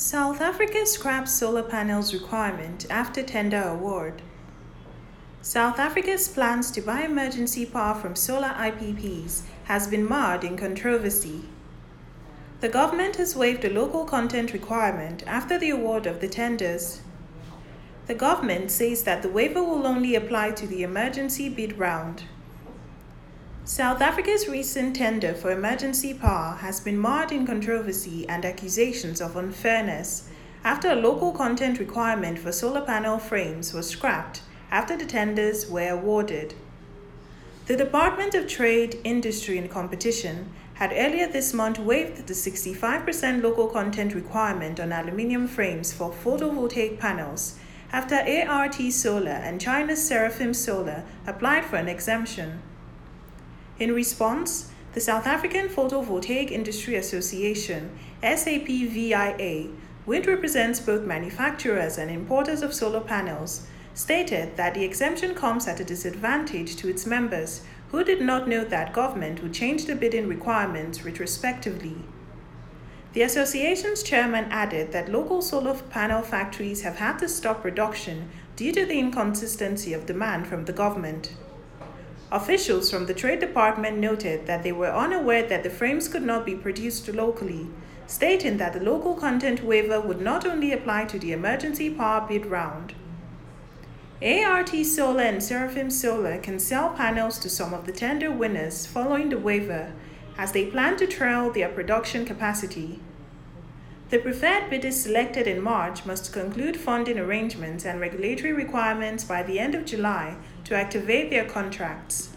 South Africa scraps solar panels requirement after tender award. South Africa's plans to buy emergency power from solar IPPs has been marred in controversy. The government has waived a local content requirement after the award of the tenders. The government says that the waiver will only apply to the emergency bid round. South Africa's recent tender for emergency power has been marred in controversy and accusations of unfairness after a local content requirement for solar panel frames was scrapped after the tenders were awarded. The Department of Trade, Industry and Competition had earlier this month waived the 65% local content requirement on aluminium frames for photovoltaic panels after ART Solar and China's Seraphim Solar applied for an exemption. In response, the South African Photovoltaic Industry Association, SAPVIA, which represents both manufacturers and importers of solar panels, stated that the exemption comes at a disadvantage to its members who did not know that government would change the bidding requirements retrospectively. The association's chairman added that local solar panel factories have had to stop production due to the inconsistency of demand from the government. Officials from the Trade Department noted that they were unaware that the frames could not be produced locally, stating that the local content waiver would not only apply to the emergency power bid round. ART Solar and Seraphim Solar can sell panels to some of the tender winners following the waiver, as they plan to trial their production capacity. The preferred bidders selected in March must conclude funding arrangements and regulatory requirements by the end of July to activate their contracts.